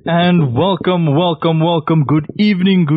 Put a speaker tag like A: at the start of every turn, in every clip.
A: And welcome. Good evening.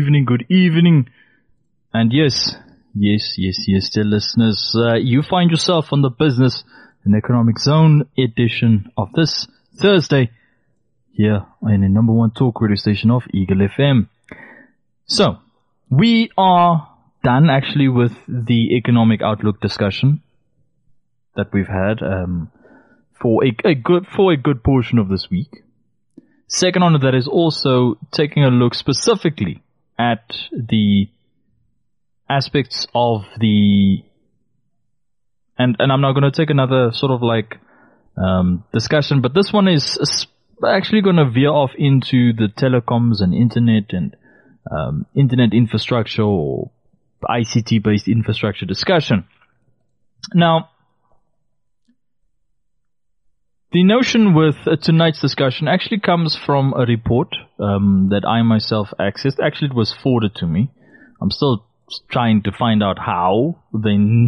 A: And yes, dear listeners, you find yourself on the Business and Economic Zone edition of this Thursday here in the number one talk radio station of Eagle FM. So, we are done actually with the economic outlook discussion that we've had for a good portion of this week. Second on that is also taking a look specifically at the aspects of the, and I'm not going to take another sort of like discussion, but this one is actually going to veer off into the telecoms and internet and internet infrastructure or ICT based infrastructure discussion. Now, the notion with tonight's discussion actually comes from a report that I myself accessed. Actually, it was forwarded to me. I'm still trying to find out how these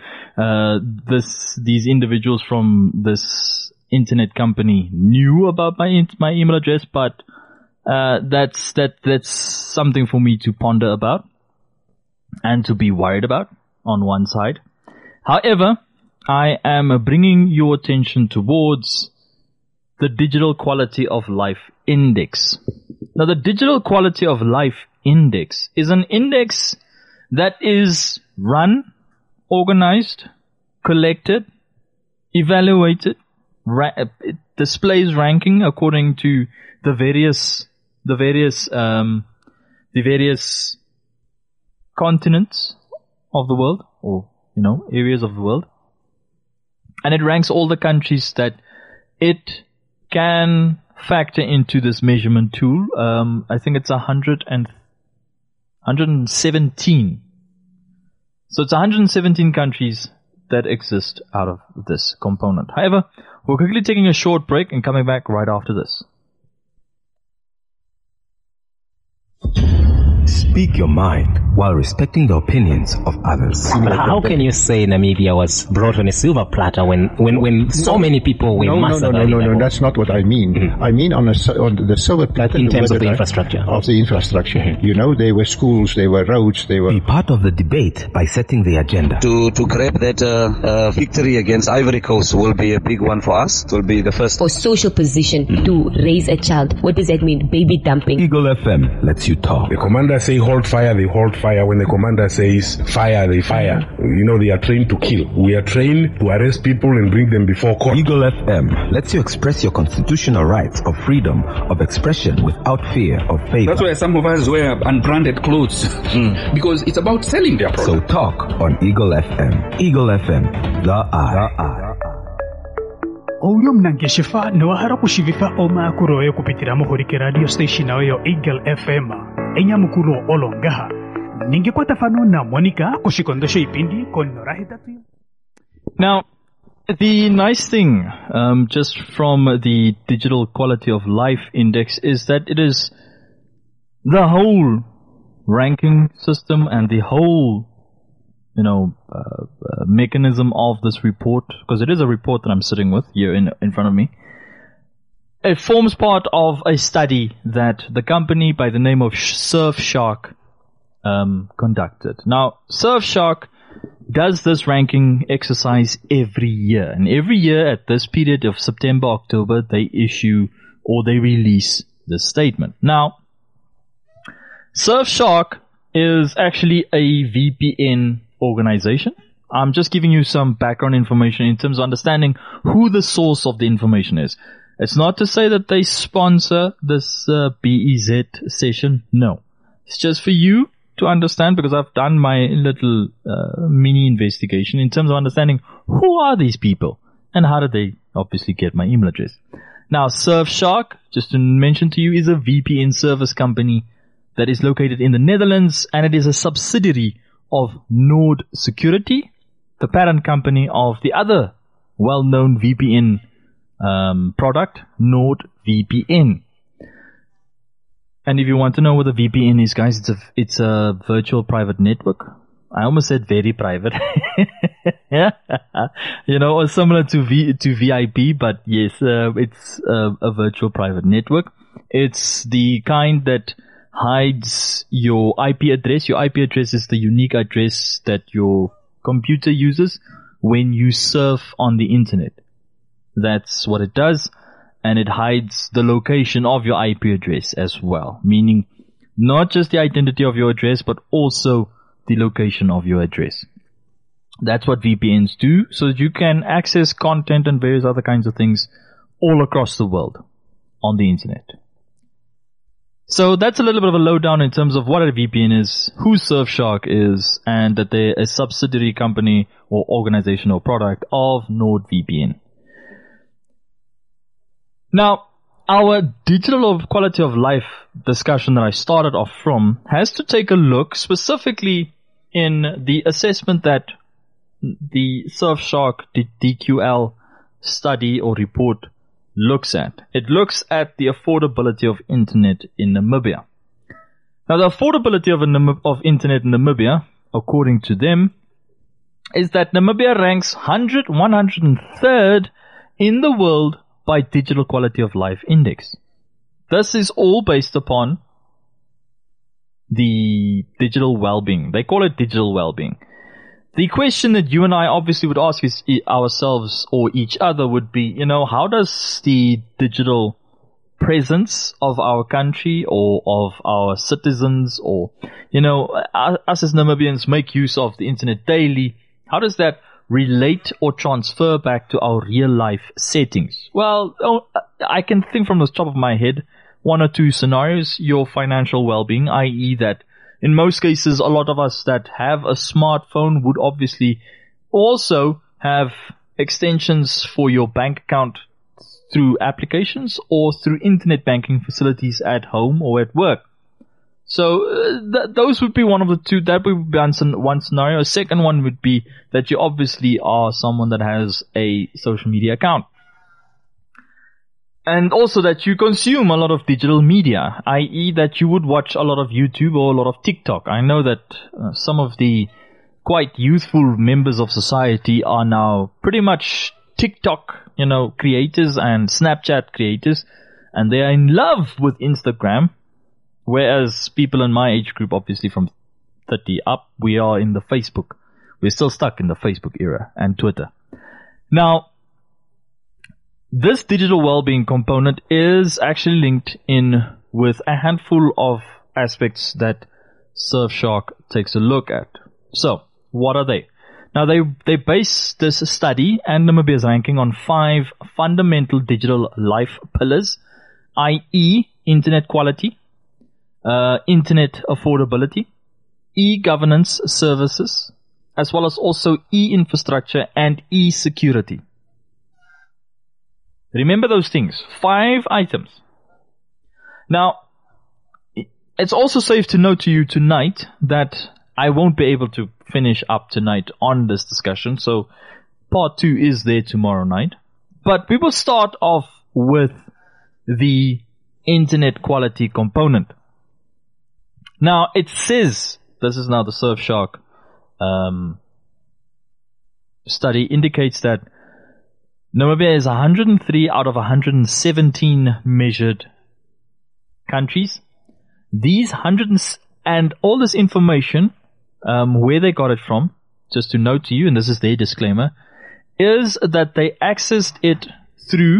A: individuals from this internet company knew about my email address, but that's something for me to ponder about and to be worried about on one side. However, I am bringing your attention towards the Digital Quality of Life Index. Now, the Digital Quality of Life Index is an index that is run, organized, collected, evaluated, it displays ranking according to the various continents of the world, or areas of the world. And it ranks all the countries that it can factor into this measurement tool. I think it's 117. So it's 117 countries that exist out of this component. However, we're quickly taking a short break and coming back right after this.
B: Speak your mind while respecting the opinions of others.
C: But how can you say Namibia was brought on a silver platter when so many people were massacred?
D: No, that's not what I mean. Mm-hmm. I mean on the silver platter
C: in terms of the infrastructure.
D: Mm-hmm. There were schools, there were roads, there were...
B: Be part of the debate by setting the agenda.
E: To grab that victory against Ivory Coast will be a big one for us. It will be the first.
F: For social position to raise a child, what does that mean? Baby dumping.
B: Eagle FM lets you talk.
G: The commander say hold fire, they hold fire. When the commander says fire, they fire. They are trained to kill. We are trained to arrest people and bring them before court.
B: Eagle FM lets you express your constitutional rights of freedom of expression without fear of favor.
H: That's why some of us wear unbranded clothes because it's about selling their product.
B: So talk on Eagle FM. Eagle FM, the eye.
I: Oyo mnangeshifa niwahara kushivifa oma kuroye kupitira muhurike radio station oyo Eagle FM enya mukuro olongaha ningekwata fano na Monica kushikondosha ipindi konorahi tatu.
A: Now, the nice thing just from the Digital Quality of Life Index is that it is the whole ranking system and the whole mechanism of this report, because it is a report that I'm sitting with here in front of me. It forms part of a study that the company by the name of Surfshark conducted. Now, Surfshark does this ranking exercise every year, and every year at this period of September, October, they issue or they release this statement. Now, Surfshark is actually a VPN organization. I'm just giving you some background information in terms of understanding who the source of the information is. It's not to say that they sponsor this BEZ session. No. It's just for you to understand, because I've done my little mini investigation in terms of understanding who are these people and how did they obviously get my email address. Now, Surfshark, just to mention to you, is a VPN service company that is located in the Netherlands, and it is a subsidiary of Nord Security, the parent company of the other well-known VPN product, NordVPN. And if you want to know what a VPN is, guys, it's a virtual private network. I almost said very private. Or similar to VIP, but yes, it's a virtual private network. It's the kind that hides your IP address. Your IP address is the unique address that your computer uses when you surf on the internet. That's what it does. And it hides the location of your IP address as well, meaning not just the identity of your address, but also the location of your address. That's what VPNs do, so that you can access content and various other kinds of things all across the world on the internet. So that's a little bit of a lowdown in terms of what a VPN is, who Surfshark is, and that they're a subsidiary company or organization or product of NordVPN. Now, our digital quality of life discussion that I started off from has to take a look specifically in the assessment that the Surfshark DQL study or report looks at. It looks at the affordability of internet in Namibia. Now, the affordability of internet in Namibia, according to them, is that Namibia ranks 103rd in the world by Digital Quality of Life Index. This is all based upon the digital well-being. They call it digital well-being. The question that you and I obviously would ask ourselves or each other would be, how does the digital presence of our country or of our citizens or, us as Namibians make use of the internet daily, how does that relate or transfer back to our real life settings? Well, I can think from the top of my head one or two scenarios. Your financial well-being, i.e. that in most cases a lot of us that have a smartphone would obviously also have extensions for your bank account through applications or through internet banking facilities at home or at work. So those would be one of the two. That would be one scenario. A second one would be that you obviously are someone that has a social media account. And also that you consume a lot of digital media, i.e. that you would watch a lot of YouTube or a lot of TikTok. I know that some of the quite youthful members of society are now pretty much TikTok, creators and Snapchat creators, and they are in love with Instagram. Whereas people in my age group, obviously from 30 up, we are in the Facebook. We're still stuck in the Facebook era and Twitter. Now, this digital well-being component is actually linked in with a handful of aspects that Surfshark takes a look at. So, what are they? Now, they base this study and Namibia's ranking on 5 fundamental digital life pillars, i.e. internet quality, internet affordability, e-governance services, as well as also e-infrastructure and e-security. Remember those things. 5 items. Now, it's also safe to note to you tonight that I won't be able to finish up tonight on this discussion, so part 2 is there tomorrow night. But we will start off with the internet quality component. Now, it says, this is now the Surfshark study, indicates that Namibia is 103 out of 117 measured countries. These and all this information, where they got it from, just to note to you, and this is their disclaimer, is that they accessed it through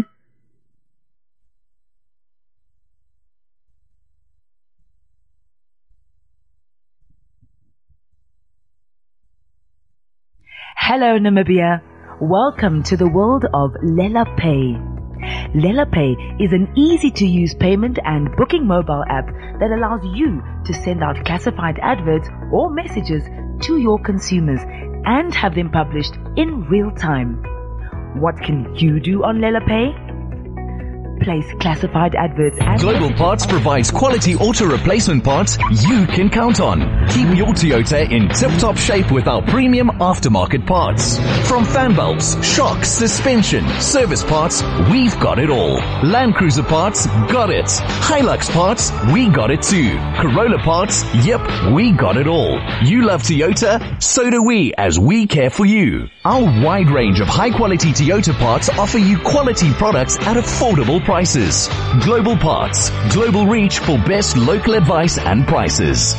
J: Hello Namibia, welcome to the world of Lela Pay. Lela Pay is an easy-to-use payment and booking mobile app that allows you to send out classified adverts or messages to your consumers and have them published in real time. What can you do on Lela Pay? place classified adverts and
K: Global Parts provides quality auto replacement parts you can count on. Keep your Toyota in tip-top shape with our premium aftermarket parts. From fan bulbs, shocks, suspension, service parts, we've got it all. Land Cruiser parts, got it. Hilux parts, we got it too. Corolla parts, yep, we got it all. You love Toyota, so do we, as we care for you. Our wide range of high-quality Toyota parts offer you quality products at affordable prices. Global Parts, global reach for best local advice and prices.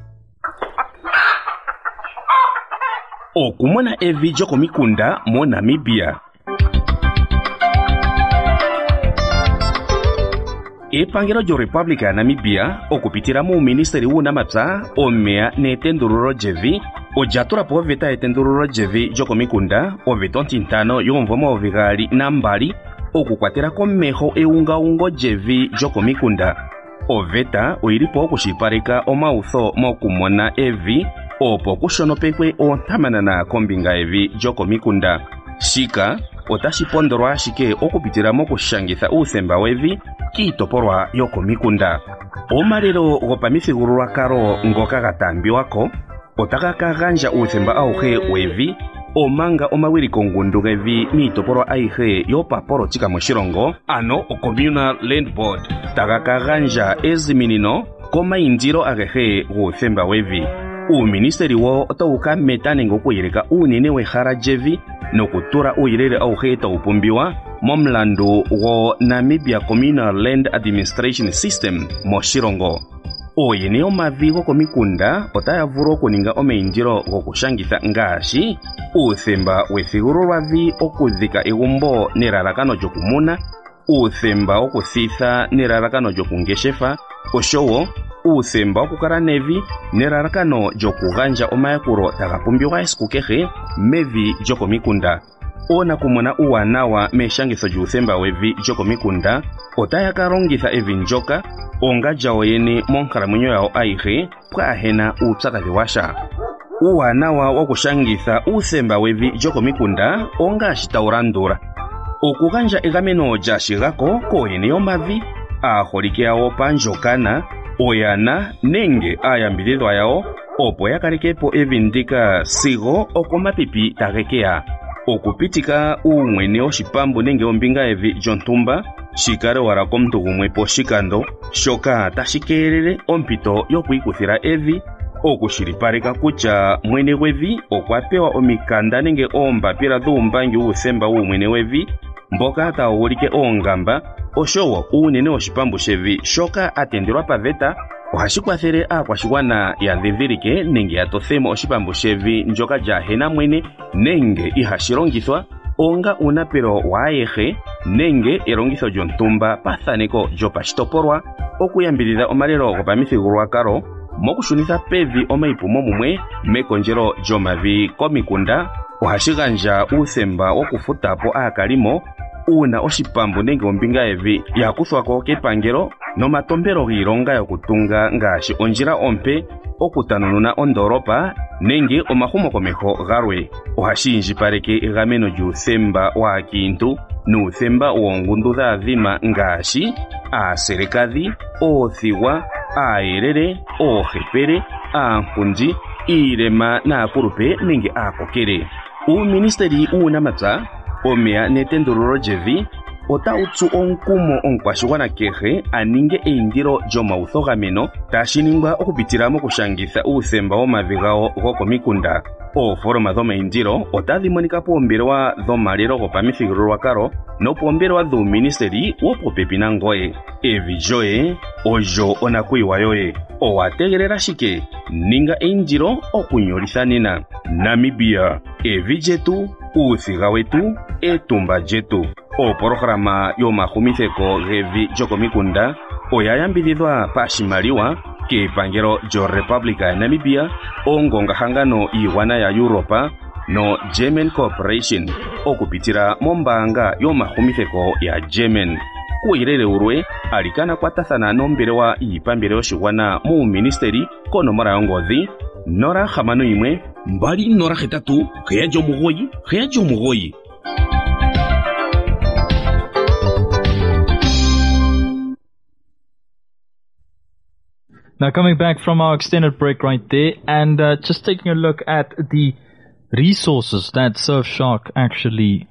L: Okumona evi jokomikunda mo Namibia. Epangelo jo Republika ya Namibia okupitira mu Ministeri w'Uunamapya, Omeya n'Etendululo Jevi ojatulapo oveta etendululo Jevi jokomikunda oveta ontintano y'omumvo 2022 okukwatela komeho eungaungo Jevi jokomikunda. Oveta oyilipo okushipaleka omautho mokumona evi opo kushonopekwe ontamanana kombinga evi jokomikunda. Shika otashipondolwa ashike okupitira mokushangitha uuthemba wevi kiitopolwa yokomikunda. Omalelo gopamithigululwakalo ngoka gatambiwako otaga kagandja uuthemba auhe wevi omanga omawiliko ngundu gevi miitopolwa aihe yopapolotika moshilongo, ano Communal Land Board taga kagandja eziminino komayindilo agehe guuthemba wevi. Uuministeri wo otawu kameta nenge okuyeleka uunene wehala jevi nokutula uuyelele auhe taupumbiwa momlandu go Namibia Communal Land Administration System moshilongo. Oyene omavi gokomikunda otaya vulu okuninga omayindilo gokushangitha ngaashi uuthemba wethigululwavi okudhika egumbo nelalakano lyokumuna, uuthemba wokuthitha nelalakano lyokungeshefa, oshowo uuthemba wokukala nevi nelalakano lyokugandja omayakulo taga pumbiwa esiku kehe mevi lyokomikunda. Oonakumona uuwanawa meshangitho lyuuthemba wevi lyokomikunda otaya kalongitha evi ndyoka onga lyawo yene monkalamwenyo yawo aihe pwaahena uupyakadhi washa. Uuwanawa wokushangitha uuthemba wevi lyokomikunda ongaashi tawu landula: okugandja egameno lyashigako kooyene yomavi, aaholike yawo pandjokana, oyana nenge aayambidhidhwa yawo opo yakalekepo evi ndika sigo okomapipi tagekeya. Okupitika uumwene oshipambu nenge ombinga evi lyontumba shikale wala komuntu gumwe poshikando, shoka tashi keelele ompito yokwiikuthila evi, okushilipaleka kutya mwene wevi okwapewa omikanda nenge oombapila dhuumbangi uuthemba uumwene wevi mboka tawu ulike oongamba, oshowo uunene woshipambu shevi shoka atendelwa paveta. Ohashi kwathele aakwashigwana yadhidhilike nenge yatothemo oshipambu shevi ndyoka lyahena mwene nenge ihashi longithwa onga uunapelo waayehe nenge elongitho lyontumba pathaneko lyopashitopolwa, okuyambidhidha omalelo gopamithigululwakalo mokushunitha pevi omaipumo mumwe mekondjelo lyomavi komikunda. Ohashi gandja uuthemba wokufutapo aakalimo uuna oshipambu nenge ombinga evi yakuthwako kepangelo, nomatombelo giilonga yokutunga ngaashi ondjila ompe, okutanununa ondolopa nenge omahumo komeho galwe. Ohashi indjipaleke egameno lyuuthemba waakiintu nuuthemba woongundu dhaadhima ngaashi aaselekadhi, oothigwa, aayelele, oohepele, aankundi, iilema naakulupe nenge aakokele. Uuministeri w'Uunamapya, Omeya n'Etendululo Jevi otawutsu omukumo omukwashigwana kehe aninge eyindilo lyomautho gameno tashi ningwa okupitila mokushangitha uuthemba womavi gawo gokomikunda. Oofoloma dhomayindilo otadhi monika poombelewa dhomalelo gopamithigululwakalo nopoombelewa dhuuministeri wopopepi nangoye. Evi lyoye olyo onakuyiwa yoye. Owategelela shike? Ninga eyindilo okunyolitha nena. Namibia, evi lyetu, uuthiga wetu, etumba lyetu. Opolohalama yomahumitheko gevi lyokomikunda oya yambidhidhwa pashimaliwa kepangelo lyoRepublika ya Namibia, ongongahangano iigwana ya Europa no German Corporation okupitila mombaanga yomahumitheko ya German. Kuuyelele ulwe alikana kwatathana nombelewa iipambele yoshigwana muuministeri konomola yongodhi 061 208 799.
A: Now, coming back from our extended break right there, and just taking a look at the resources that Surfshark actually,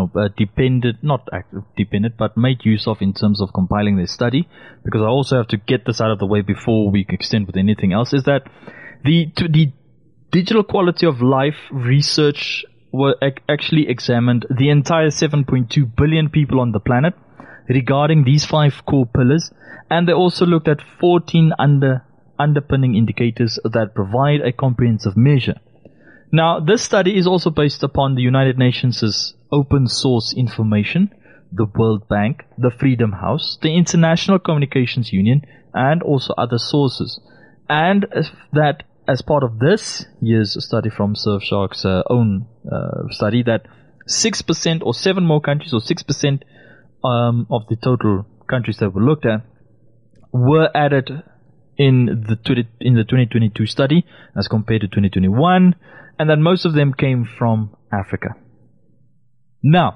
A: but made use of in terms of compiling their study, because I also have to get this out of the way before we extend with anything else, is that the digital quality of life research actually examined the entire 7.2 billion people on the planet regarding these 5 core pillars, and they also looked at 14 underpinning indicators that provide a comprehensive measure. Now, this study is also based upon the United Nations' open source information, the World Bank, the Freedom House, the International Communications Union, and also other sources. And that as part of this year's study from Surfshark's own study, that 6% or 7 more countries, or 6% of the total countries that were looked at, were added in the 2022 study as compared to 2021, and that most of them came from Africa. Now,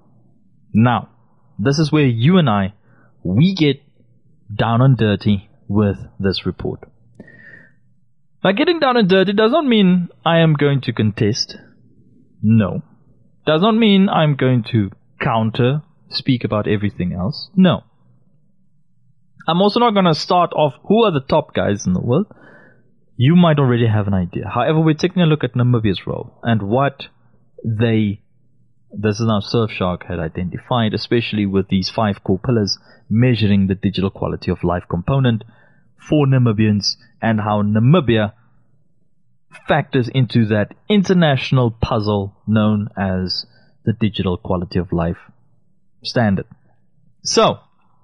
A: this is where you and we get down and dirty with this report. Now, getting down and dirty does not mean I am going to contest. No. Does not mean I'm going to speak about everything else. No. I'm also not going to start off who are the top guys in the world. You might already have an idea. However, we're taking a look at Namibia's role and what this is now Surfshark had identified, especially with these 5 core pillars measuring the digital quality of life component for Namibians, and how Namibia factors into that international puzzle known as the digital quality of life standard. So,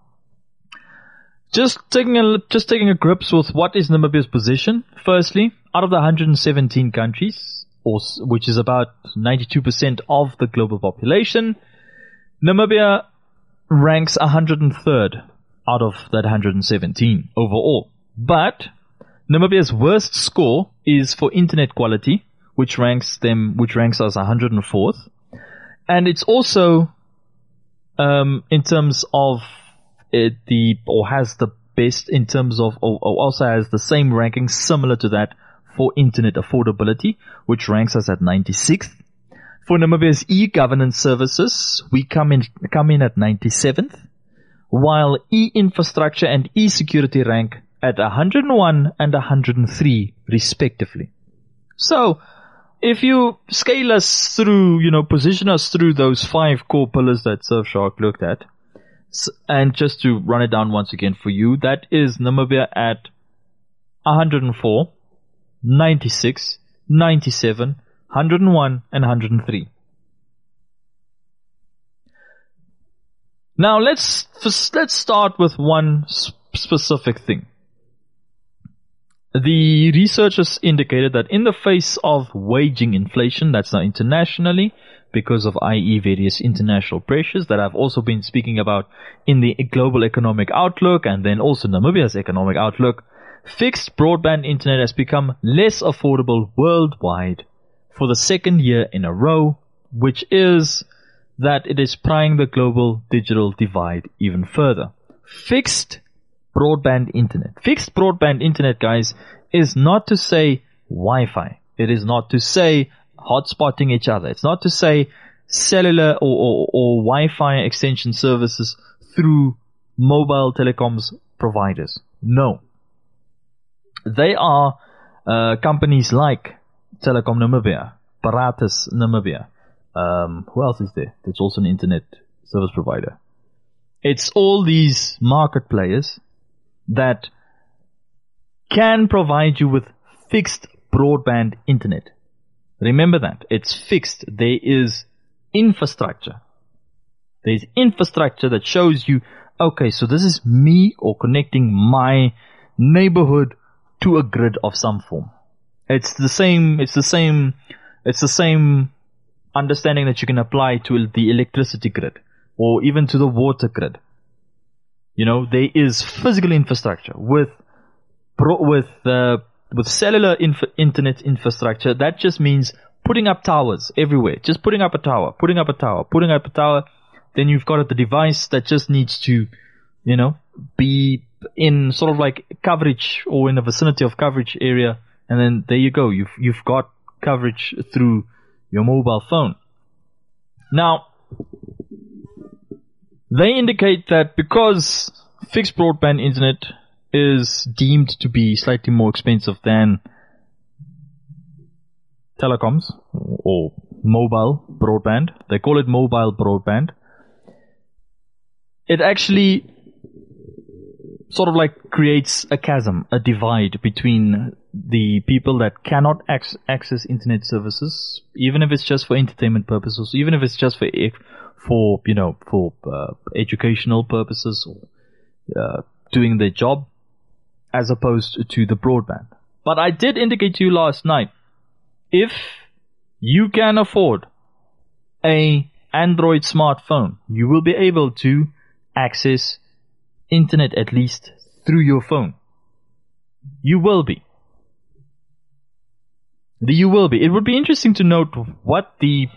A: just taking a grips with what is Namibia's position. Firstly, out of the 117 countries, which is about 92% of the global population, Namibia ranks 103rd out of that 117 overall. But Namibia's worst score is for internet quality, which ranks us 104th, and it's also in terms of has the best in terms of, or also has the same ranking similar to that for internet affordability, which ranks us at 96th. For Namibia's e-governance services, we come in at 97th, while e-infrastructure and e-security rank at 101 and 103 respectively. So, if you scale us through, position us through those 5 core pillars that Surfshark looked at, and just to run it down once again for you, that is Namibia at 104, 96, 97, 101, and 103. Now let's start with one specific thing. The researchers indicated that in the face of waging inflation, that's now internationally, because of i.e. various international pressures that I've also been speaking about in the global economic outlook and then also Namibia's economic outlook, fixed broadband internet has become less affordable worldwide for the 2nd year in a row, which is that it is prying the global digital divide even further. Fixed broadband internet. Fixed broadband internet, guys, is not to say Wi-Fi. It is not to say hotspotting each other. It's not to say cellular or Wi-Fi extension services through mobile telecoms providers. No. They are companies like Telecom Namibia, Paratus Namibia. Who else is there? There's also an internet service provider. It's all these market players that can provide you with fixed broadband internet. Remember that. It's fixed. There is infrastructure. There's infrastructure that shows you, okay, so this is me or connecting my neighborhood to a grid of some form. It's the same understanding that you can apply to the electricity grid or even to the water grid. There is physical infrastructure with cellular internet infrastructure. That just means putting up towers everywhere. Just putting up a tower. Then you've got the device that just needs to, be in sort of like coverage or in the vicinity of coverage area, and then there you go. You've got coverage through your mobile phone. Now, they indicate that because fixed broadband internet is deemed to be slightly more expensive than telecoms or mobile broadband, they call it mobile broadband, it actually sort of like creates a chasm, a divide between the people that cannot access internet services, even if it's just for entertainment purposes, even if it's just for educational purposes or doing their job, as opposed to the broadband. But I did indicate to you last night, if you can afford a Android smartphone, you will be able to access internet at least through your phone. You will be. You will be. It would be interesting to note what the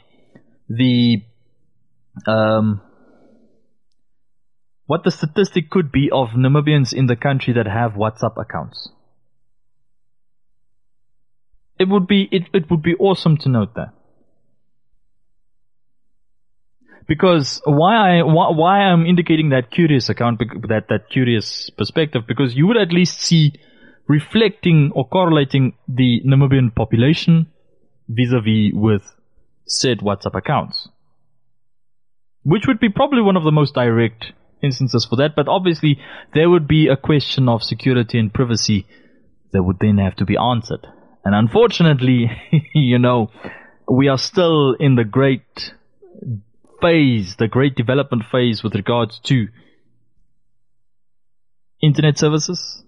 A: statistic could be of Namibians in the country that have WhatsApp accounts. It would be awesome to note that. Because why I'm indicating that curious account, that curious perspective, because you would at least see reflecting or correlating the Namibian population vis-a-vis with said WhatsApp accounts, which would be probably one of the most direct instances for that. But obviously there would be a question of security and privacy that would then have to be answered. And unfortunately, we are still in the great development phase with regards to internet services,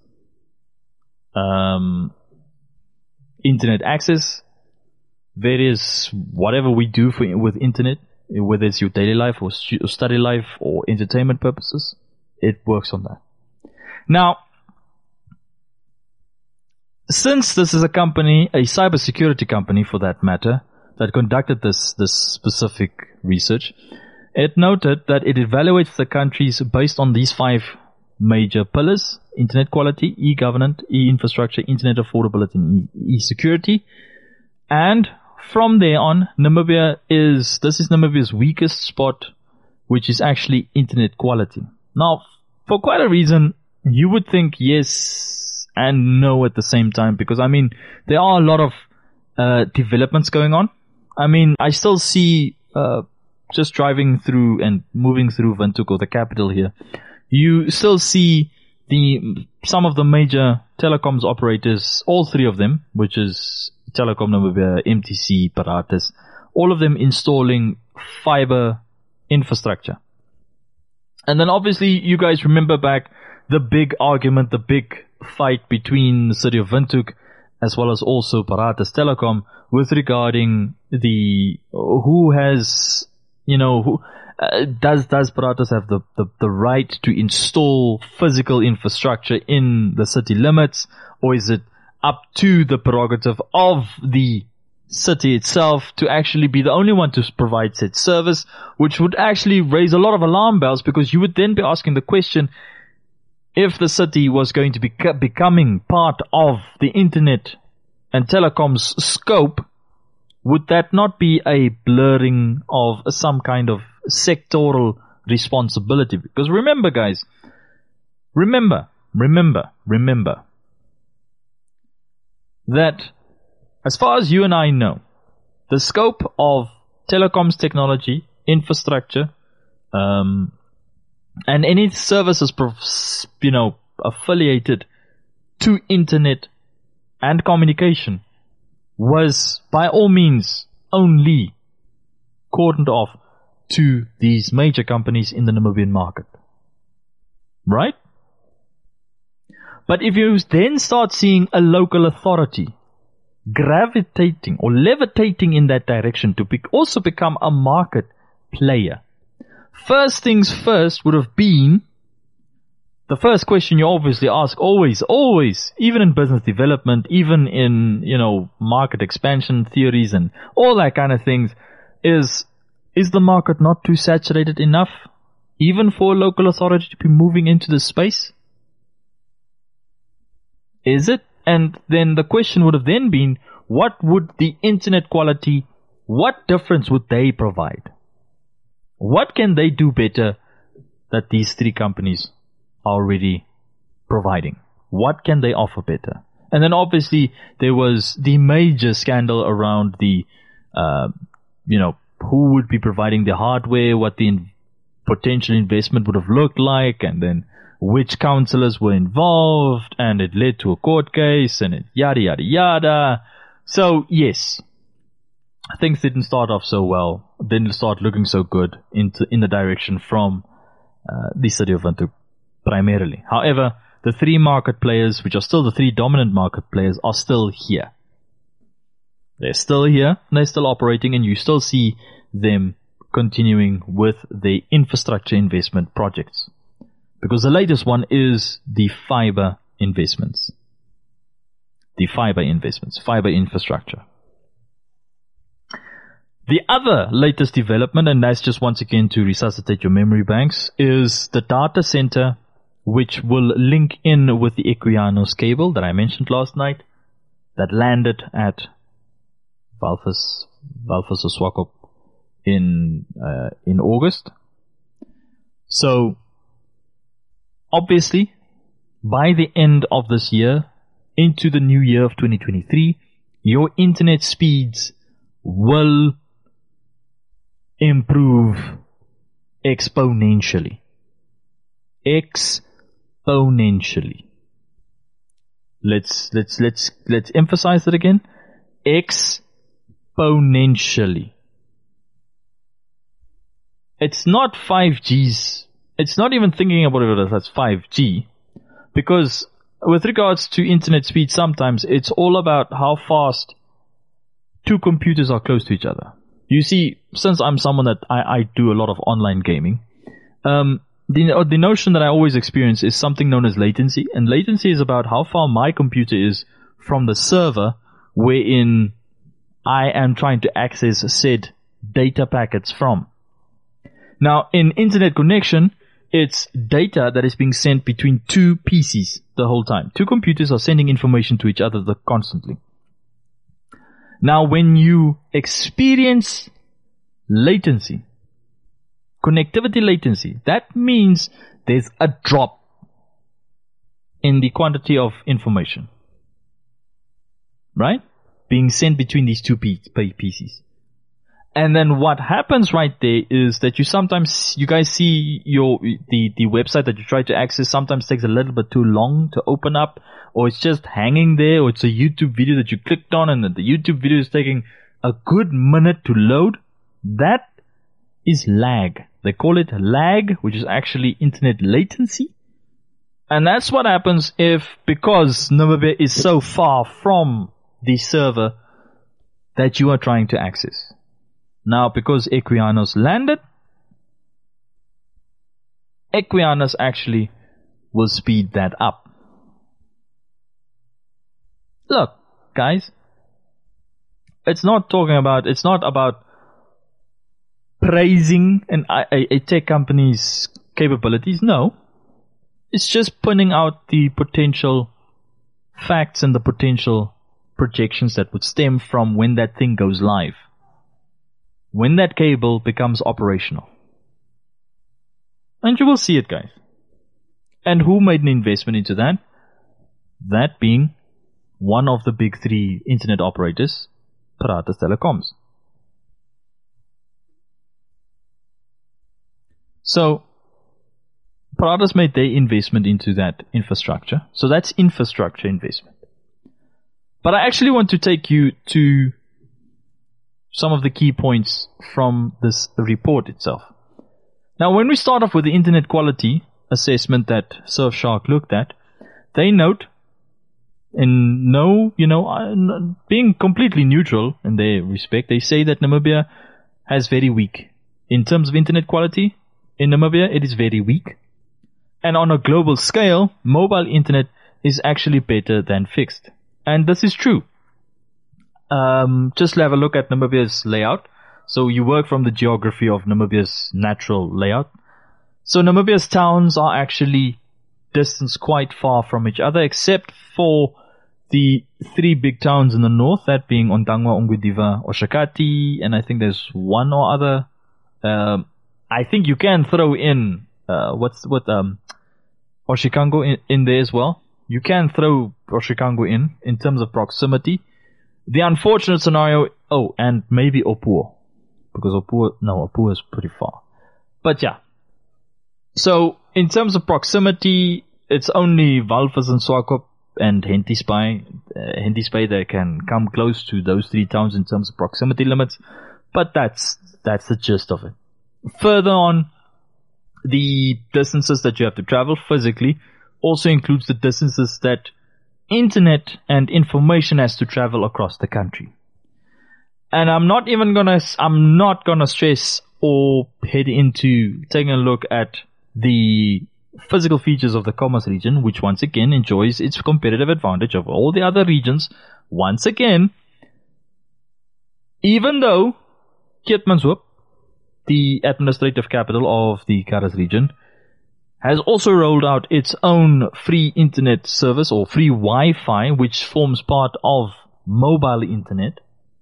A: internet access, various whatever we do with internet, whether it's your daily life or study life or entertainment purposes, it works on that. Now, since this is a company, a cybersecurity company for that matter, that conducted this specific research, it noted that it evaluates the countries based on these 5 major pillars: internet quality, e-government, e-infrastructure, internet affordability, and e-security. And from there on, this is Namibia's weakest spot, which is actually internet quality. Now, for quite a reason, you would think yes and no at the same time, because there are a lot of developments going on. I still see, just driving through and moving through Windhoek, the capital here, you still see some of the major telecoms operators, all 3 of them, which is Telecom Namibia, MTC, Paratus, all of them installing fiber infrastructure. And then obviously you guys remember back the big argument, the big fight between the city of Windhoek as well as also Paratus Telecom with regarding does Paratus have the right to install physical infrastructure in the city limits, or is it up to the prerogative of the city itself to actually be the only one to provide said service, which would actually raise a lot of alarm bells, because you would then be asking the question, if the city was going to be becoming part of the internet and telecoms scope, would that not be a blurring of some kind of sectoral responsibility? Because remember, guys, remember that as far as you and I know, the scope of telecoms technology, infrastructure, and any services, affiliated to internet and communication was by all means only cordoned off to these major companies in the Namibian market. Right? But if you then start seeing a local authority gravitating or levitating in that direction to also become a market player, first things first would have been, the first question you obviously ask always, even in business development, even in, market expansion theories and all that kind of things, is the market not too saturated enough, even for a local authority to be moving into this space? Is it? And then the question would have then been, what would the internet quality, what difference would they provide? What can they do better that these three companies are already providing? What can they offer better? And then obviously there was the major scandal around the, who would be providing the hardware, what the potential investment would have looked like, and then which councillors were involved, and it led to a court case, and it yada, yada, yada. So, yes, things didn't start off so well, didn't start looking so good in the direction from the city of Windhoek, primarily. However, the three market players, which are still the three dominant market players, are still here. They're still here, and they're still operating, and you still see them continuing with their infrastructure investment projects. Because the latest one is the fiber investments. The fiber investments, fiber infrastructure. The other latest development, and that's just once again to resuscitate your memory banks, is the data center which will link in with the Equianos cable that I mentioned last night that landed at Walvis Swakop in August. So, obviously, by the end of this year, into the new year of 2023, your internet speeds will improve exponentially. Exponentially. Let's emphasize that again. Exponentially. It's not 5G's. It's not even thinking about it as 5G, because with regards to internet speed, sometimes it's all about how fast two computers are close to each other. You see, since I'm someone that I do a lot of online gaming, the notion that I always experience is something known as latency, and latency is about how far my computer is from the server wherein I am trying to access said data packets from. Now, in internet connection, it's data that is being sent between two PCs the whole time. Two computers are sending information to each other constantly. Now, when you experience latency, connectivity latency, that means there's a drop in the quantity of information, right? Being sent between these two PCs. And then what happens right there is that you guys see the website that you try to access sometimes takes a little bit too long to open up, or it's just hanging there, or it's a YouTube video that you clicked on and the YouTube video is taking a good minute to load. That is lag. They call it lag, which is actually internet latency. And that's what happens because Namibia is so far from the server that you are trying to access. Now, because Equianos landed, Equianos actually will speed that up. Look, guys, it's not about praising a tech company's capabilities. No. It's just pointing out the potential facts and the potential projections that would stem from when that thing goes live. When that cable becomes operational. And you will see it, guys. And who made an investment into that? That being one of the big three internet operators, Paratus Telecoms. So, Paratus made their investment into that infrastructure. So that's infrastructure investment. But I actually want to take you to some of the key points from this report itself. Now, when we start off with the internet quality assessment that Surfshark looked at, they note, being completely neutral in their respect, they say that Namibia has very weak. In terms of internet quality, in Namibia, it is very weak. And on a global scale, mobile internet is actually better than fixed. And this is true. Just have a look at Namibia's layout. So you work from the geography of Namibia's natural layout. So Namibia's towns are actually distance quite far from each other, except for the three big towns in the north, that being Ontangwa, Ongwediva, Oshakati, and I think there's one or other. I think you can throw in Oshikango in there as well. You can throw Oshikango in terms of proximity. The unfortunate scenario, and maybe Opuo, because Opuo is pretty far. But yeah. So in terms of proximity, it's only Walvis and Swakop and Hentispai that can come close to those three towns in terms of proximity limits. But that's the gist of it. Further on, the distances that you have to travel physically also includes the distances that internet and information has to travel across the country. And I'm not gonna stress or head into taking a look at the physical features of the Khomas region, which once again enjoys its competitive advantage over all the other regions. Once again, even though Keetmanshoop, the administrative capital of the Karas region, has also rolled out its own free internet service or free Wi-Fi, which forms part of mobile internet,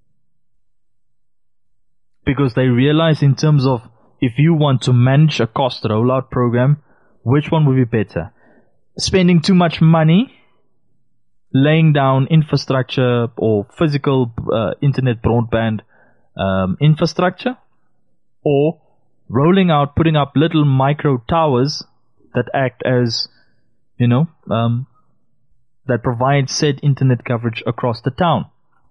A: because they realize in terms of if you want to manage a cost rollout program, which one would be better? Spending too much money laying down infrastructure or physical internet broadband infrastructure, or rolling out, putting up little micro towers that act as, that provide said internet coverage across the town.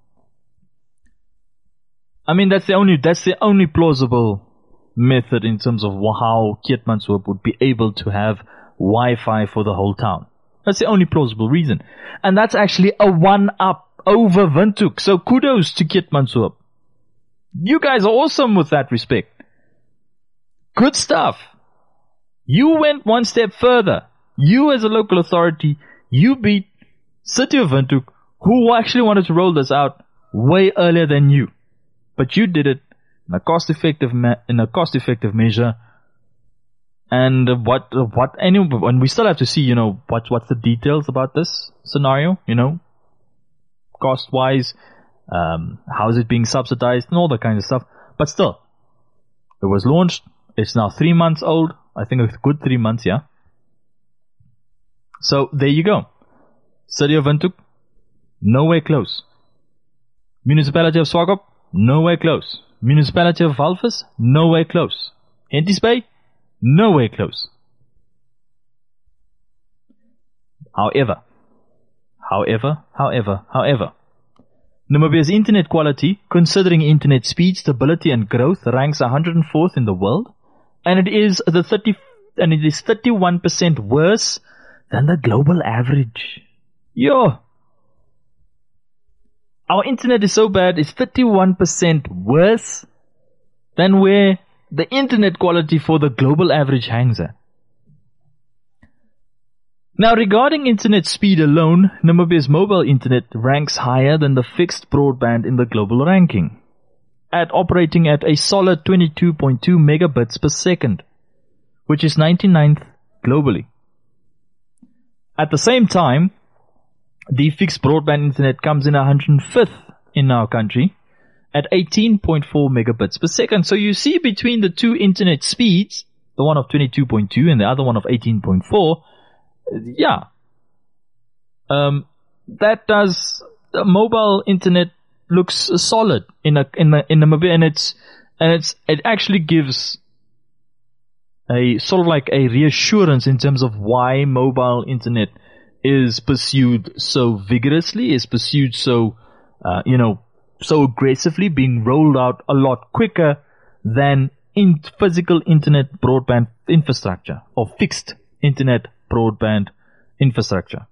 A: I mean, that's the only plausible method in terms of how Keetmanshoop would be able to have Wi-Fi for the whole town. That's the only plausible reason. And that's actually a one-up over Windhoek. So kudos to Keetmanshoop. You guys are awesome with that respect. Good stuff. You went one step further. You as a local authority, you beat City of Windhoek, who actually wanted to roll this out way earlier than you. But you did it in a cost-effective measure. And and we still have to see, what's the details about this scenario, cost-wise, how is it being subsidized, and all that kind of stuff. But still, it was launched. It's now 3 months old. I think a good 3 months, yeah. So there you go. City of Windhoek, nowhere close. Municipality of Swakop, nowhere close. Municipality of Walvis, nowhere close. Henties Bay, nowhere close. However, Namibia's internet quality, considering internet speed, stability and growth, ranks 104th in the world, and it is 31% worse than the global average. Our internet is so bad, it's 31% worse than where the internet quality for the global average hangs at. Now, regarding internet speed alone, Namibia's mobile internet ranks higher than the fixed broadband in the global ranking, at operating at a solid 22.2 megabits per second, which is 99th globally. At the same time, the fixed broadband internet comes in 105th in our country at 18.4 megabits per second. So you see between the two internet speeds, the one of 22.2 and the other one of 18.4, that does, the mobile internet looks solid in Namibia, and it actually gives a sort of like a reassurance in terms of why mobile internet is pursued so vigorously, is pursued so so aggressively, being rolled out a lot quicker than in physical internet broadband infrastructure or fixed internet broadband infrastructure.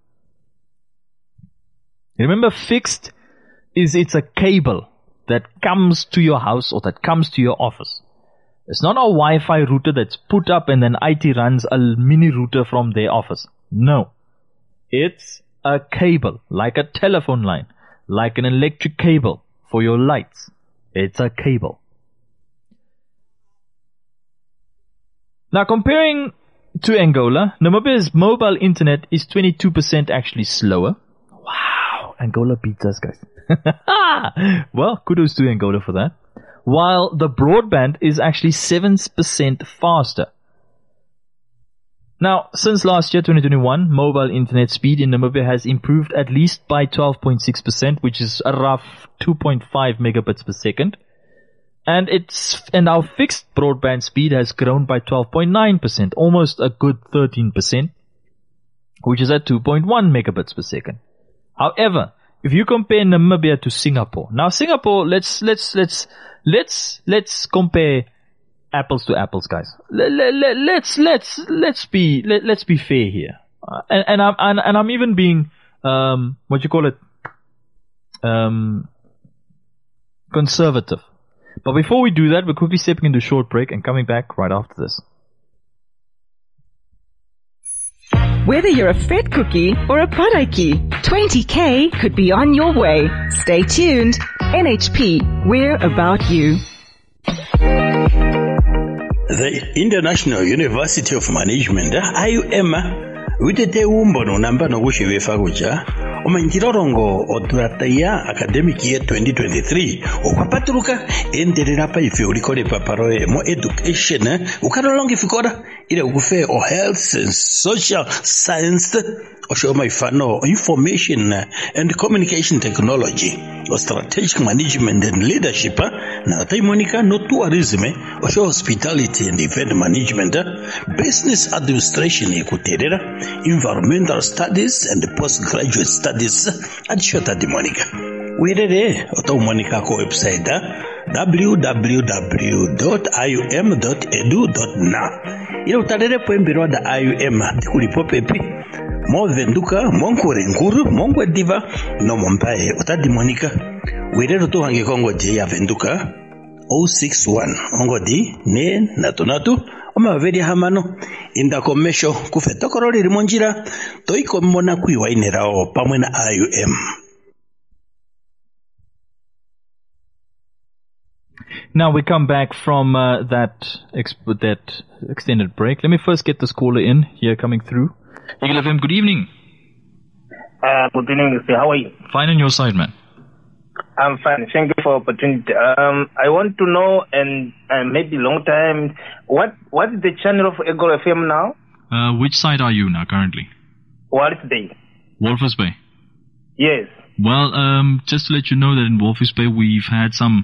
A: Remember, fixed it's a cable that comes to your house or that comes to your office. It's not a Wi-Fi router that's put up and then IT runs a mini router from their office. No. It's a cable, like a telephone line, like an electric cable for your lights. It's a cable. Now, comparing to Angola, Namibia's mobile internet is 22% actually slower. Wow, Angola beats us, guys. Well, kudos to Angola for that. While the broadband is actually 7% faster. Now, since last year, 2021, mobile internet speed in Namibia has improved at least by 12.6%, which is a rough 2.5 megabits per second. And our fixed broadband speed has grown by 12.9%, almost a good 13%, which is at 2.1 megabits per second. However, if you compare Namibia to Singapore, now Singapore, let's compare apples to apples, guys. Let's be fair here, and I'm even being conservative. But before we do that, we're quickly stepping into a short break and coming back right after this.
M: Whether you're a Fed cookie or a Padaki, 20K could be on your way. Stay tuned. NHP, we're about you.
N: The International University of Management, IUM, witete umbono namba nokushiwefa kuja, omanjirorongo odurataya academic year 2023, okwapaturuka enderera pa ife ulikole paparoe mo education, ukarolongi fikora, ile ukufe o health and social science, oshoma ifano information and communication technology, o strategic management and leadership, na taimonika no tourism, osho hospitality and event management, business administration ikuterera, environmental studies and postgraduate studies at Shota di Monica. Wirere oto Monica ko website www.ium.edu.na. Ile utarere poembirwa da IUM tikulipo pepi mo venduka monkure nkuru mongwe diva no mompae utadi Monica. Wirere to hange kongo je ya venduka 061 ongodi ne natonatu omaveri hamano inda komesho kufetokorori rimonjira toiko mona kuiwainirao pamwe na IUM.
A: Now we come back from that extended break. Let me first get this caller in here coming through. Eagle FM, good evening.
O: Good evening, sir. How are you?
A: Fine on your side, man.
O: I'm fine. Thank you for the opportunity. I want to know, and maybe long time, what is the channel of Eagle FM now?
A: Which side are you now currently?
O: Walvis Bay.
A: Walvis Bay.
O: Yes.
A: Well, just to let you know that in Walvis Bay we've had some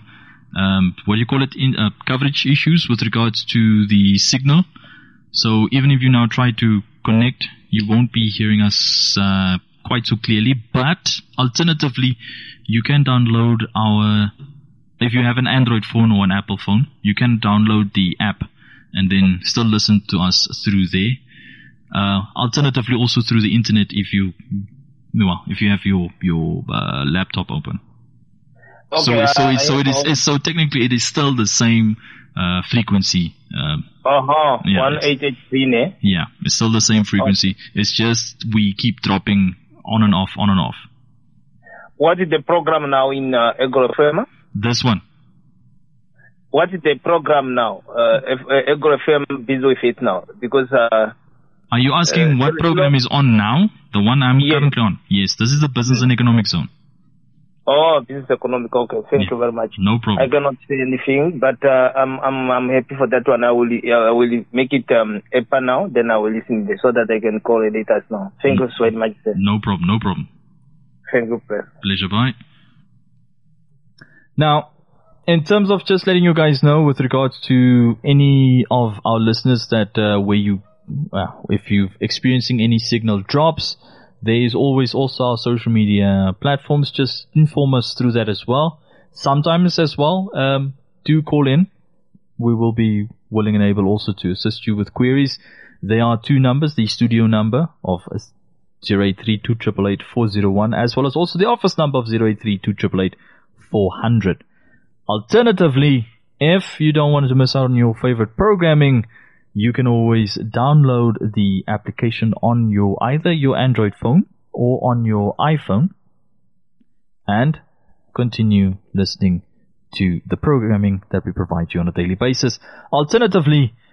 A: coverage issues with regards to the signal. So even if you now try to connect, you won't be hearing us quite so clearly. But alternatively, you can download if you have an Android phone or an Apple phone, you can download the app and then still listen to us through there. Alternatively, also through the internet if you have your laptop open.
O: Okay,
A: so technically it is still the same frequency.
O: 188 ne?
A: Yeah, it's still the same frequency. Okay. It's just we keep dropping on and off.
O: What is the program now in Eagle FM?
A: This one.
O: What is the program now? Eagle FM busy with it now because.
A: Are you asking what program is on now? The one I'm currently on. Yes, this is the Business and Economic Zone.
O: Oh, business economic. Okay, thank you very much.
A: No problem.
O: I cannot say anything, but I'm happy for that one. I will make it EPA now. Then I will listen so that I can call editors now. Thank you so much, sir.
A: No problem.
O: Thank you, sir.
A: Pleasure. Bye. Now, in terms of just letting you guys know with regards to any of our listeners that if you're experiencing any signal drops, there is always also our social media platforms. Just inform us through that as well. Sometimes as well, do call in. We will be willing and able also to assist you with queries. There are two numbers, the studio number of 08328884001 as well as also the office number of 08328884000. Alternatively, if you don't want to miss out on your favorite programming, you can always download the application on either your Android phone or on your iPhone and continue listening to the programming that we provide you on a daily basis. Alternatively,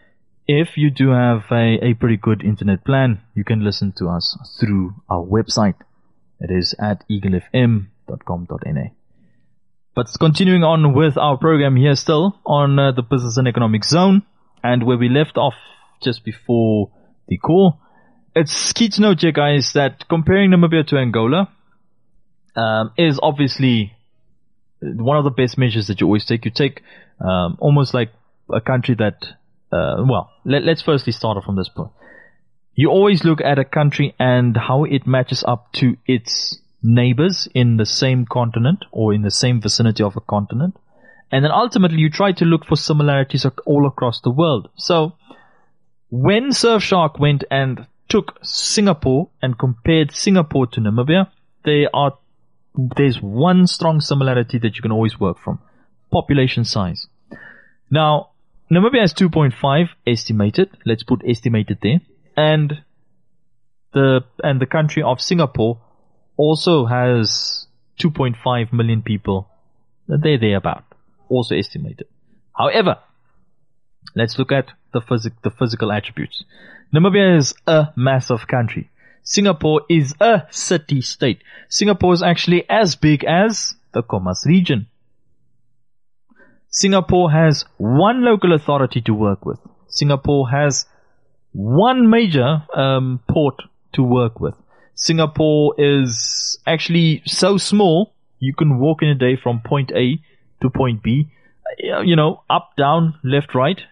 A: if you do have a pretty good internet plan, you can listen to us through our website. It is at eaglefm.com.na. But continuing on with our program here still on the Business and Economic Zone, and where we left off just before the call, it's key to note here, guys, that comparing Namibia to Angola is obviously one of the best measures that you always take. You take almost like a country that, let's firstly start off from this point. You always look at a country and how it matches up to its neighbors in the same continent or in the same vicinity of a continent. And then ultimately you try to look for similarities all across the world. So when Surfshark went and took Singapore and compared Singapore to Namibia, there's one strong similarity that you can always work from. Population size. Now, Namibia has 2.5 estimated. Let's put estimated there. And the country of Singapore also has 2.5 million people. They're thereabout. Also estimated. However, let's look at the physical attributes. Namibia is a massive country. Singapore is a city-state. Singapore is actually as big as the Khomas region. Singapore has one local authority to work with. Singapore has one major port to work with. Singapore is actually so small, you can walk in a day from point A to point B. Up, down, left, right.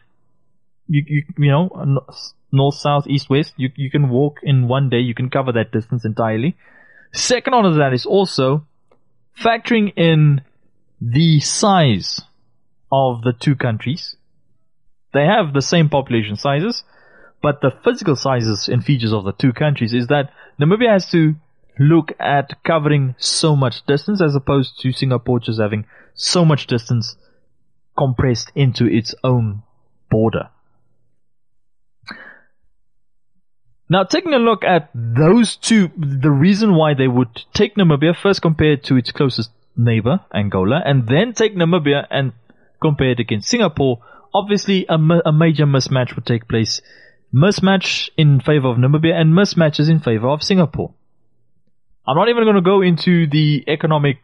A: North, south, east, west. You can walk in one day. You can cover that distance entirely. Second on to that is also factoring in the size of the two countries. They have the same population sizes, but the physical sizes and features of the two countries is that Namibia has to look at covering so much distance as opposed to Singapore just having so much distance compressed into its own border. Now, taking a look at those two, the reason why they would take Namibia first compared to its closest neighbor, Angola, and then take Namibia and compare it against Singapore, obviously a major mismatch would take place. Mismatch in favor of Namibia and mismatches in favor of Singapore. I'm not even going to go into the economic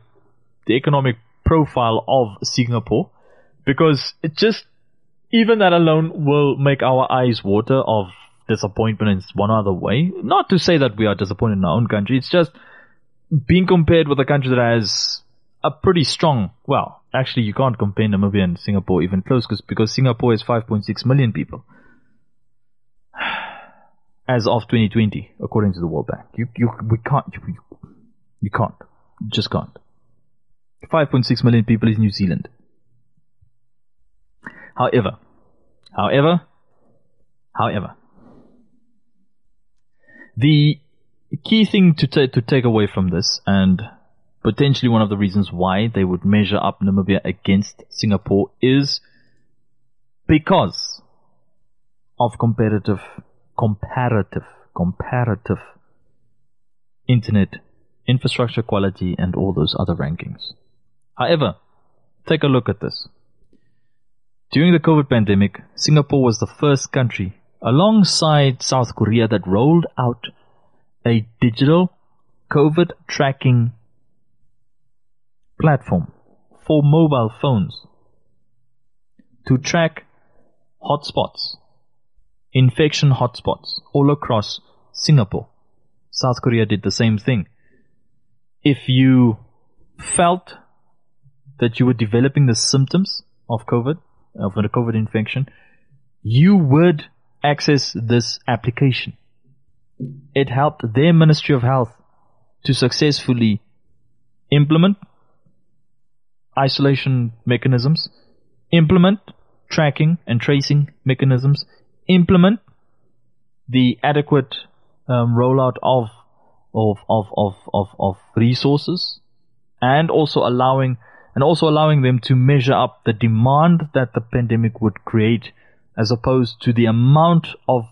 A: profile of Singapore, because even that alone will make our eyes water of disappointment in one other way. Not to say that we are disappointed in our own country, it's just being compared with a country that has a pretty strong, actually you can't compare Namibia and Singapore even close, because Singapore has 5.6 million people as of 2020, according to the World Bank. You just can't. 5.6 million people is New Zealand. However, the key thing to take away from this, and potentially one of the reasons why they would measure up Namibia against Singapore, is because of comparative internet infrastructure quality and all those other rankings. However, take a look at this. During the COVID pandemic, Singapore was the first country, alongside South Korea, that rolled out a digital COVID tracking platform for mobile phones to track hotspots, infection hotspots all across Singapore. South Korea did the same thing. If you felt that you were developing the symptoms of COVID, of a COVID infection, you would access this application. It helped their Ministry of Health to successfully implement isolation mechanisms, implement tracking and tracing mechanisms, implement the adequate rollout of resources, and also allowing them to measure up the demand that the pandemic would create, as opposed to the amount of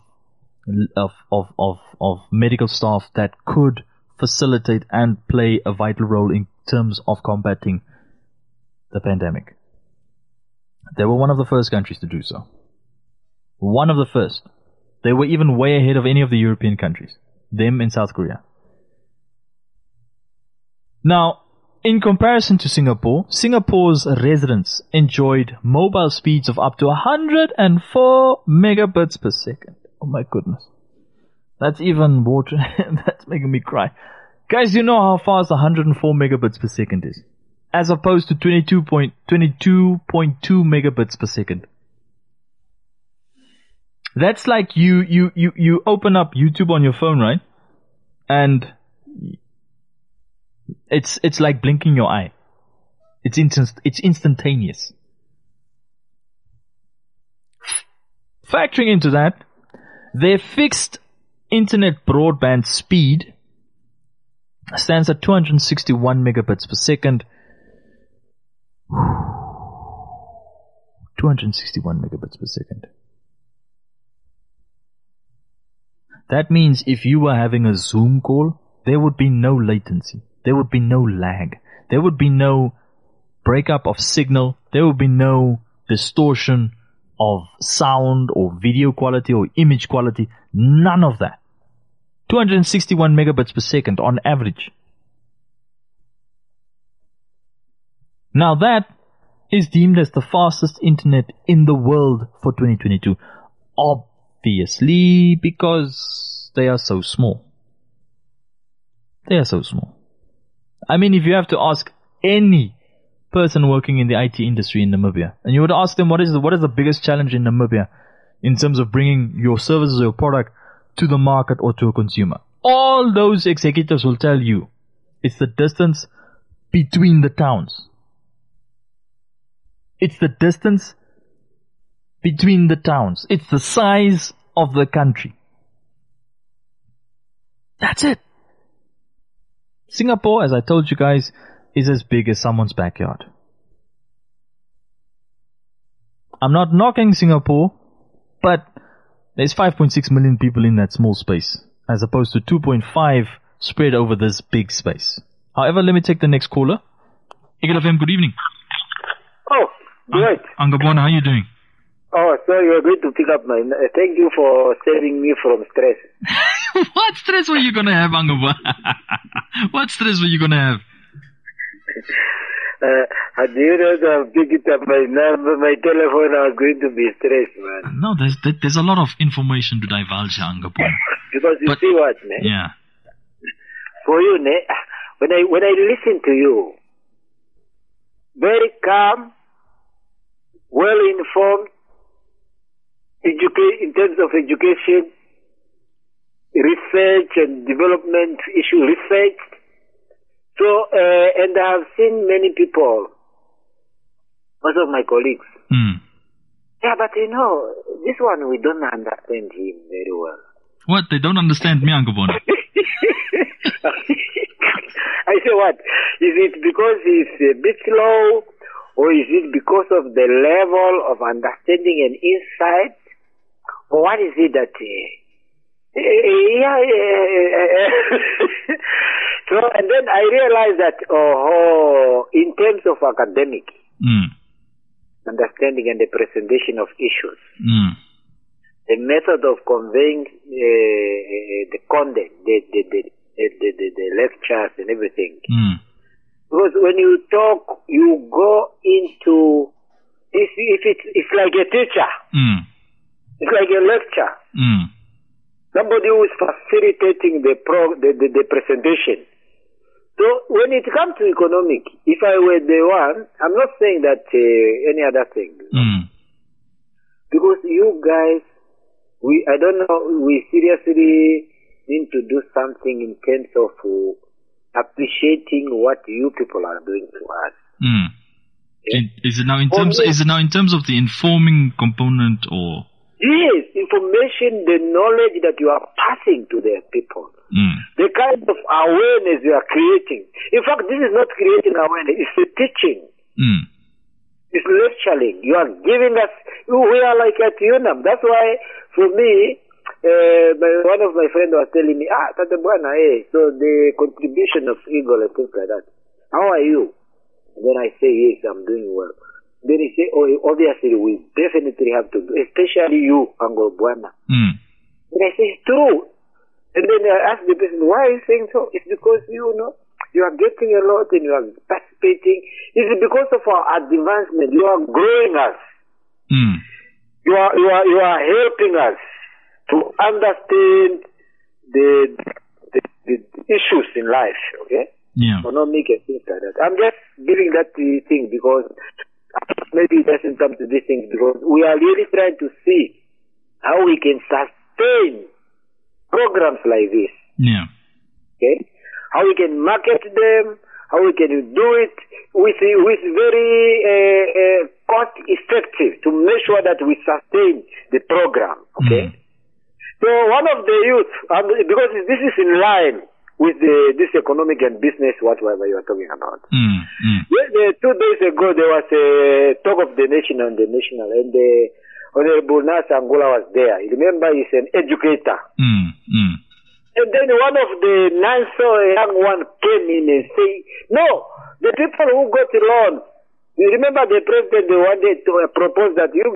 A: medical staff that could facilitate and play a vital role in terms of combating the pandemic. They were one of the first countries to do so. One of the first. They were even way ahead of any of the European countries. Them and South Korea. Now, in comparison to Singapore, Singapore's residents enjoyed mobile speeds of up to 104 megabits per second. Oh my goodness. That's even more, that's making me cry. Guys, do you know how fast 104 megabits per second is? As opposed to 22.2 megabits per second. That's like you open up YouTube on your phone, right? And it's like blinking your eye. It's instantaneous. Factoring into that, their fixed internet broadband speed stands at 261 megabits per second. 261 megabits per second. That means if you were having a Zoom call, there would be no latency. There would be no lag. There would be no breakup of signal. There would be no distortion of sound or video quality or image quality. None of that. 261 megabits per second on average. Now that is deemed as the fastest internet in the world for 2022. Obviously, because they are so small. They are so small. I mean, if you have to ask any person working in the IT industry in Namibia, and you would ask them what is the biggest challenge in Namibia in terms of bringing your services or your product to the market or to a consumer, all those executives will tell you it's the distance between the towns. It's the distance between the towns. It's the size of the country. That's it. Singapore, as I told you guys, is as big as someone's backyard. I'm not knocking Singapore, but there's 5.6 million people in that small space, as opposed to 2.5 spread over this big space. However, let me take the next caller. Eagle FM, good evening.
P: Oh, great.
A: Angabona, how are you doing?
P: Oh, so you're going to pick up my... thank you for saving me from stress.
A: What stress were you going to have, Angabona? What stress were you going to have?
P: Do you know that I'm picking up my number, my telephone, I was going to be stressed, man.
A: No, there's a lot of information to divulge, Angabona.
P: Because you see what, man?
A: Yeah.
P: For you, when I listen to you, very calm, well informed, in terms of education, research and development issue research. So, and I have seen many people, most of my colleagues. Yeah, but you know, this one we don't understand him very well.
A: What? They don't understand me, Angabona?
P: I say what? Is it because he's a bit slow, or is it because of the level of understanding and insight? Or what is it that... So, and then I realized that, in terms of academic understanding and the presentation of issues, the method of conveying the content, the lectures and everything. Because when you talk, you go into, it's like a teacher. It's like a lecture. Somebody who is facilitating the presentation. So when it comes to economic, if I were the one, I'm not saying that any other thing. Because you guys, I don't know, we seriously need to do something in terms of appreciating what you people are doing to us.
A: Is it now in terms of the informing component, or?
P: Yes, information, the knowledge that you are passing to the people. The kind of awareness you are creating. In fact, this is not creating awareness, it's a teaching. It's lecturing. You are giving us, we are like at UNAM. That's why, for me, one of my friends was telling me, Tatabwana, so the contribution of Eagle and things like that. How are you? And then I say, yes, I'm doing well. then he say, oh, obviously we definitely have to do, especially you, Uncle Bwana. And I say, it's true. And then I ask the person, why are you saying so? It's because, you know, you are getting a lot and you are participating. It's because of our advancement. You are growing us. You are helping us to understand the issues in life, okay? Economic and things like that. I'm just giving that thing because maybe it doesn't come to these things because we are really trying to see how we can sustain programs like this. Okay? How we can market them, how we can do it with very cost effective to make sure that we sustain the program. Okay? So one of the youth, because this is in line with this economic and business, whatever you are talking about. 2 days ago, there was a talk of the nation on the national, and the Honorable Nasa Angola was there. You remember, he's an educator. And then one of the young one came in and say, no, the people who got loans, you remember the president wanted to propose that you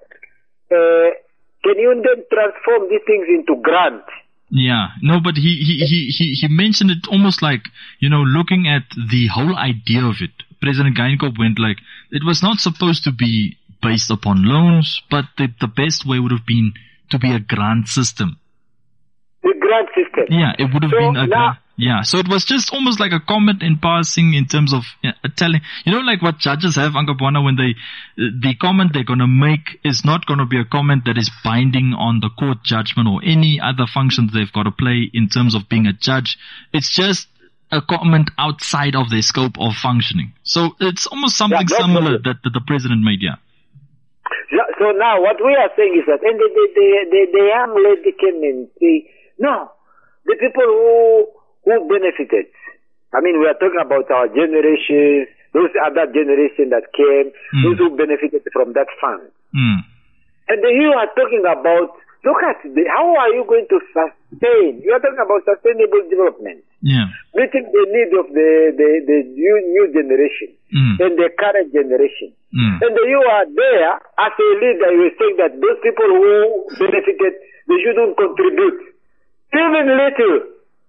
P: can you then transform these things into grant?
A: No, but he mentioned it almost like, you know, looking at the whole idea of it. President Geinkop went like, it was not supposed to be based upon loans, but the best way would have been to be a grant system.
P: The grant system.
A: Yeah, it would have been a grant. Yeah, so it was just almost like a comment in passing in terms of telling, you know, like what judges have, Uncle Bwana, when the comment they're going to make is not going to be a comment that is binding on the court judgment or any other functions they've got to play in terms of being a judge. It's just a comment outside of their scope of functioning. So it's almost something similar that the president made,
P: So now what we are saying is that, and the young lady came and say, no, the people who benefited. I mean, we are talking about our generations, those other generation that came, those who benefited from that fund. And then you are talking about, look at how are you going to sustain? You are talking about sustainable development. Meeting the need of the new generation and the current generation. And then you are there as a leader, you are saying that those people who benefited, they shouldn't contribute even little.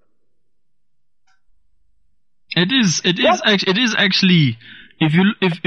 A: It is actually, if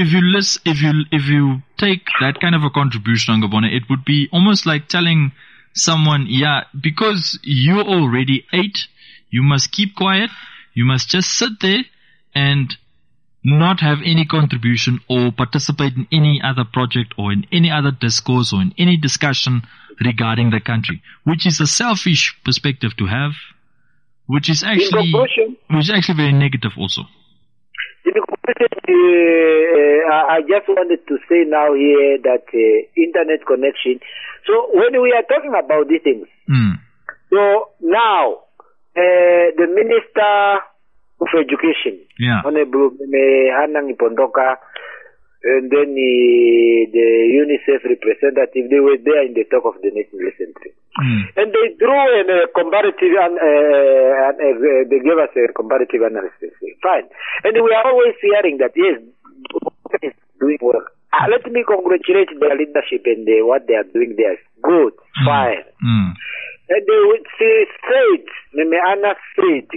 A: you take that kind of a contribution, Uncle Bwana, it would be almost like telling someone, because you already ate, you must keep quiet, you must just sit there and not have any contribution or participate in any other project or in any other discourse or in any discussion regarding the country, which is a selfish perspective to have. Which is actually very negative also.
P: In conclusion, I just wanted to say now here that internet connection. So when we are talking about these things, so now the Minister of Education, Honorable Hanang Ipondoka, and then the UNICEF representative, they were there in the talk of the nation recently. And they drew a comparative, they gave us a comparative analysis. Fine. And we are always hearing that, yes, is doing well. Let me congratulate their leadership and what they are doing there. Good. Fine. And they would say straight, Anna straight,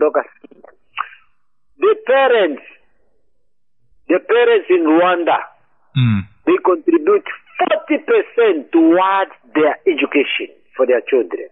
P: the parents in Rwanda, they contribute 40% towards their education for their children.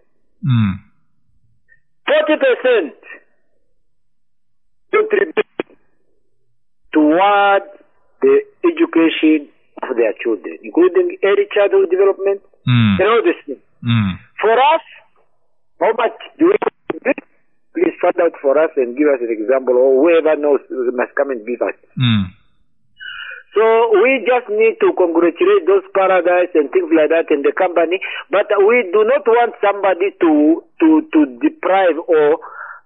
P: 40% contribute towards the education of their children, including early childhood development and all this thing. For us, how much do we contribute? Please find out for us and give us an example, or whoever knows must come and give us. So we just need to congratulate those paradise and things like that in the company, but we do not want somebody to deprive or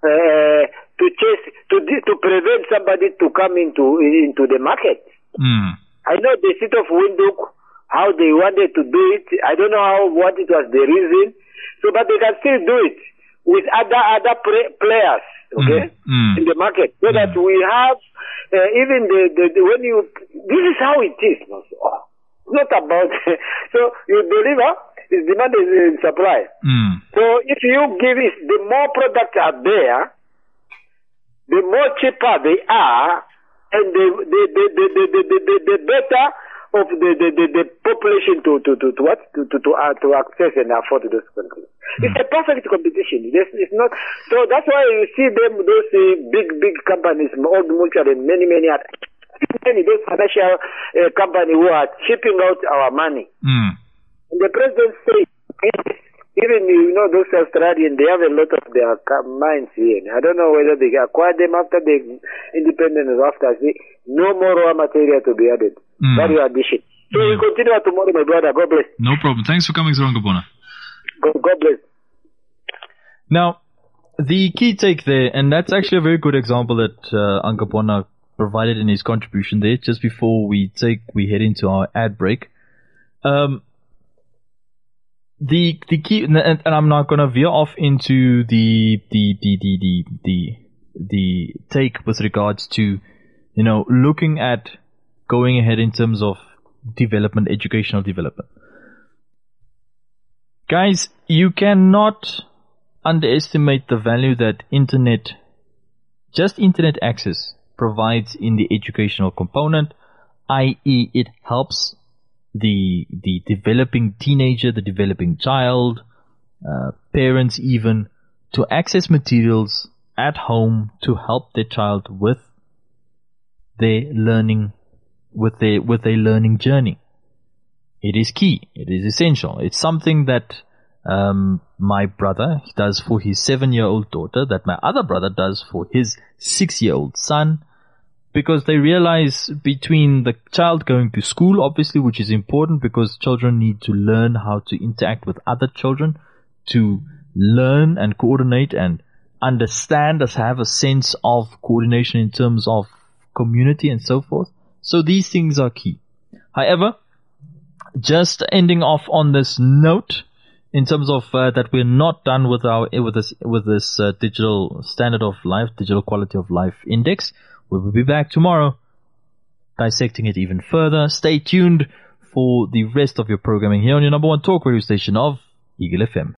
P: to prevent somebody to come into the market. I know the city of Windhoek, how they wanted to do it. I don't know what it was the reason. So, but they can still do it with other players, okay, in the market, so that we have even when you, this is how it is. No? Oh, it's not about, so you deliver, it's demand and supply. So if you give it, the more products are there, the more cheaper they are, and the better of the population to access and afford those countries. It's a perfect competition. It's not, so that's why you see them, those big companies, old mutual and many those financial companies who are shipping out our money. And the president says, even, those Australians, they have a lot of their mines here. I don't know whether they acquired them after the independence or after. No more raw material to be added. Value addition. So we continue tomorrow, my brother. God bless.
A: No problem. Thanks for coming, Ankabona.
P: God bless.
A: Now, the key take there, and that's actually a very good example that Ankabona provided in his contribution there, just before we head into our ad break. The key, and I'm not gonna veer off into the take with regards to, looking at going ahead in terms of development, educational development. Guys, you cannot underestimate the value that internet access provides in the educational component, i.e. it helps the developing teenager, the developing child, parents even, to access materials at home to help their child with their learning, with their learning journey. It is key. It is essential. It's something that my brother does for his 7-year-old daughter, that my other brother does for his 6-year-old son, because they realize between the child going to school, obviously, which is important because children need to learn how to interact with other children, to learn and coordinate and understand, as have a sense of coordination in terms of community and so forth. So these things are key. However, just ending off on this note, in terms of that we're not done with this digital standard of life, digital quality of life index. We will be back tomorrow, dissecting it even further. Stay tuned for the rest of your programming here on your number one talk radio station of Eagle FM.